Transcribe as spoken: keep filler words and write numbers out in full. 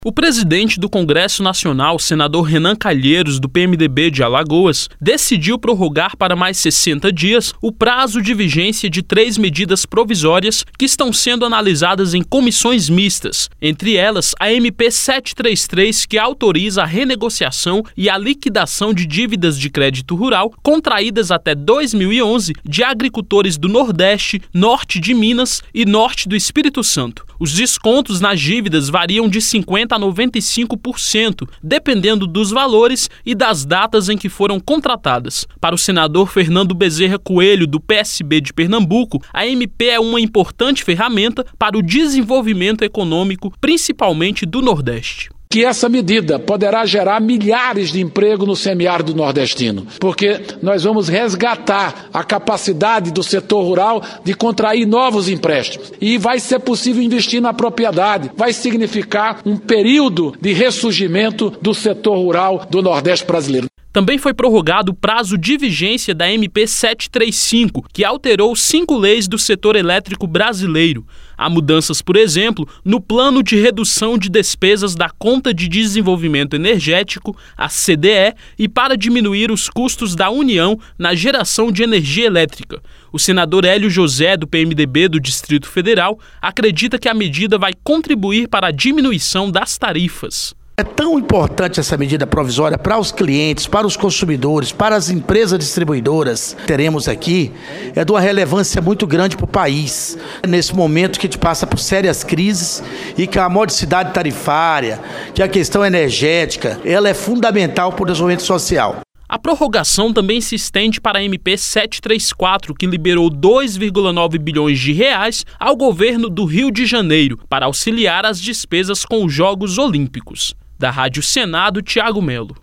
O presidente do Congresso Nacional, senador Renan Calheiros, do P M D B de Alagoas, decidiu prorrogar para mais sessenta dias o prazo de vigência de três medidas provisórias que estão sendo analisadas em comissões mistas, entre elas a M P setecentos e trinta e três, que autoriza a renegociação e a liquidação de dívidas de crédito rural contraídas até dois mil e onze de agricultores do Nordeste, Norte de Minas e Norte do Espírito Santo. Os descontos nas dívidas variam de cinquenta por cento a noventa e cinco por cento, dependendo dos valores e das datas em que foram contratadas. Para o senador Fernando Bezerra Coelho, do P S B de Pernambuco, a M P é uma importante ferramenta para o desenvolvimento econômico, principalmente do Nordeste. Que essa medida poderá gerar milhares de empregos no semiárido nordestino, porque nós vamos resgatar a capacidade do setor rural de contrair novos empréstimos. E vai ser possível investir na propriedade, vai significar um período de ressurgimento do setor rural do Nordeste brasileiro. Também foi prorrogado o prazo de vigência da M P setecentos e trinta e cinco, que alterou cinco leis do setor elétrico brasileiro. Há mudanças, por exemplo, no Plano de Redução de Despesas da Conta de Desenvolvimento Energético, a C D E, e para diminuir os custos da União na geração de energia elétrica. O senador Hélio José, do P M D B do Distrito Federal, acredita que a medida vai contribuir para a diminuição das tarifas. É tão importante essa medida provisória para os clientes, para os consumidores, para as empresas distribuidoras que teremos aqui, é de uma relevância muito grande para o país. Nesse momento que a gente passa por sérias crises e que a modicidade tarifária, que a questão energética, ela é fundamental para o desenvolvimento social. A prorrogação também se estende para a M P setecentos e trinta e quatro, que liberou dois vírgula nove bilhões de reais ao governo do Rio de Janeiro para auxiliar as despesas com os Jogos Olímpicos. Da Rádio Senado, Tiago Melo.